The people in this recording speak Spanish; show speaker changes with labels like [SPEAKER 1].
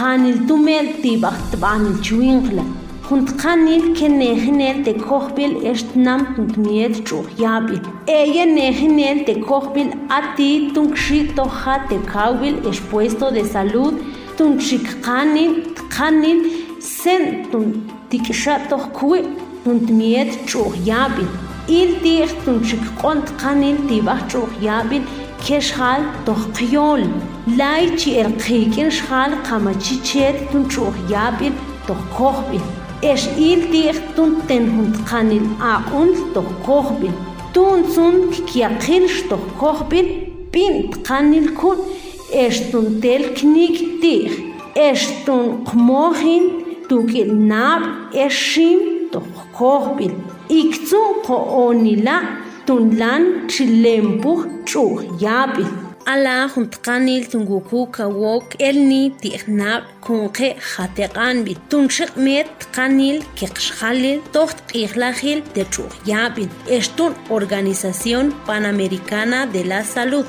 [SPEAKER 1] qanil tumel tibaq tbanil chuinqla junt qanil ke nehnel te kohbil estnam tuntmiet chuyabil ella nehnel te kohbil ati tunkshito ha te kawbil expuesto de salud tunchik qanil sen tun tikshato kwi tuntmiet chuyabil il tir tunchik qont qanil tibaq chuyabil keshal toqyol lay chi erqikin shal qamachichet tunchuyabil toqobil es il tir tunten hunt qanil aqun toqobil tunsun kiaqil toqobil pint qanil kun estun tel knik tir estun qmohin tukil nab eshim toqobil iktsun qoonila tunlan chilempu chuyabil ala juntqanil tunguku kawok elni tiqnab kunqe khateqanbi tunshqmet qanil keqshkhalil toht q'iqlajil de chuyabil estun Organización Panamericana de la Salud